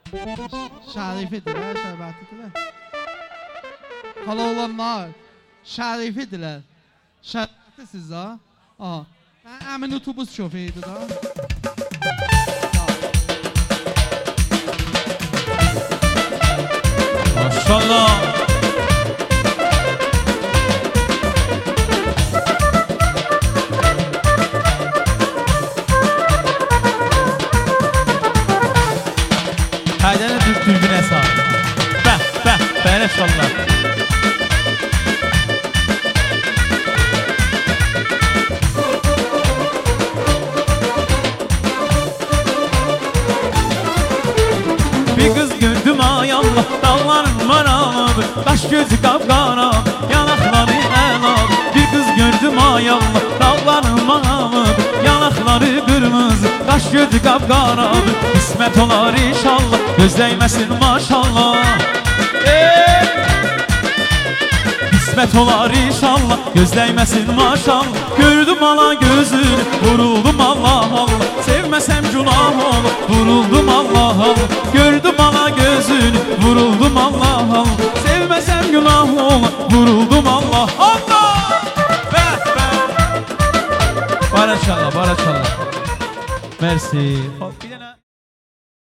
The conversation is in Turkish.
Şərifidirlər, şərbətidirlər. Hala olanlar şərifidirlər. Şərbətisiz ha? Aha. Əmin otobus şoförüydü da. Maşallah. Haydana dürbüne sağ. Maşallah. Bir kız gördüm ay Allah, dağların maramı, kaş gözü kapkara, yanakları elab. Bir kız gördüm ay Allah, dağların maramı, yanakları kırmızı, kaş gözü kapkara. İsmet olar inşallah, göz değmesin maşallah. İsmet olar inşallah, göz değmesin maşallah. Gördüm ala gözünü, vuruldum Allah Allah. Sevmesem günah olur, vuruldum Allah Allah. Gördüm ala gözünü, vuruldum Allah Allah. Sevmesem günah olur, vuruldum Allah Allah. Barakallah, barakallah. Mersi.